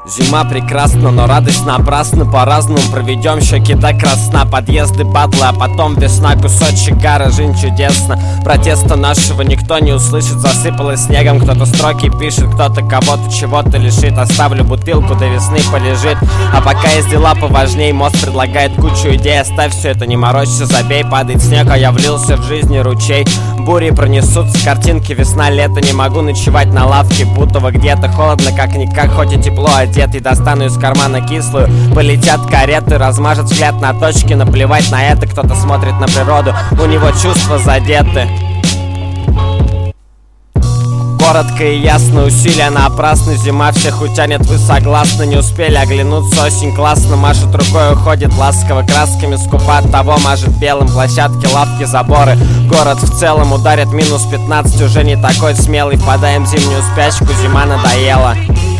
Зима прекрасна, но радость напрасна. По-разному проведем, щеки до красна. Подъезды, батлы, а потом весна. Кусочек гара, жизнь чудесна. Протеста нашего никто не услышит. Засыпалось снегом, кто-то строки пишет, кто-то кого-то чего-то лишит. Оставлю бутылку, до весны полежит. А пока есть дела поважней, мост предлагает кучу идей. Оставь все это, не морочься, забей. Падает снег, а я влился в жизни ручей. Бури пронесутся, картинки, весна, лето. Не могу ночевать на лавке, будто где-то холодно, как-никак, хоть и тепло одет. И достану из кармана кислую. Полетят кареты, размажет взгляд на точки. Наплевать на это, кто-то смотрит на природу, у него чувства задеты. Коротко и ясно, усилия напрасны. Зима всех утянет, вы согласны? Не успели оглянуться, осень классно. Машет рукой, уходит ласково, красками скупа. От того мажет белым площадки, лавки, заборы. Город в целом ударит минус 15. Уже не такой смелый, впадаем в зимнюю спячку. Зима надоела.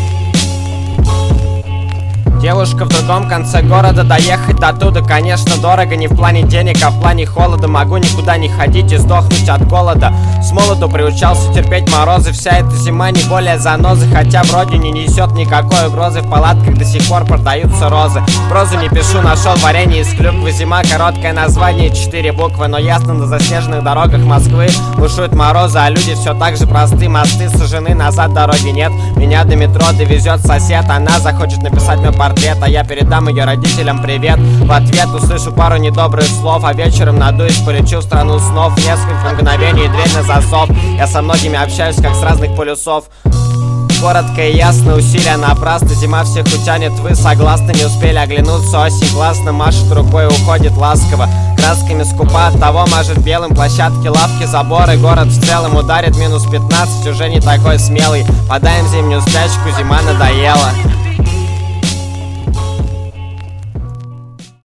Девушка в другом конце города, доехать до туда, конечно, дорого. Не в плане денег, а в плане холода. Могу никуда не ходить и сдохнуть от голода. С молоду приучался терпеть морозы. Вся эта зима не более занозы. Хотя вроде не несет никакой угрозы. В палатках до сих пор продаются розы. Прозу не пишу, нашел варенье из клюквы. Зима, короткое название, 4 буквы. Но ясно, на заснеженных дорогах Москвы бушуют морозы, а люди все так же просты. Мосты сожжены, назад дороги нет. Меня до метро довезет сосед. Она захочет написать мой портрет, а я передам ее родителям привет. В ответ услышу пару недобрых слов, а вечером надуюсь, полечу в страну снов. Несколько мгновений, дверь на засов. Я со многими общаюсь, как с разных полюсов. Коротко и ясно, усилия напрасны. Зима всех утянет, вы согласны? Не успели оглянуться, осень классно. Машет рукой, уходит ласково, красками скупа. От того мажет белым площадки, лавки, заборы. Город в целом ударит минус 15. Уже не такой смелый, подаем в зимнюю спячку. Зима надоела.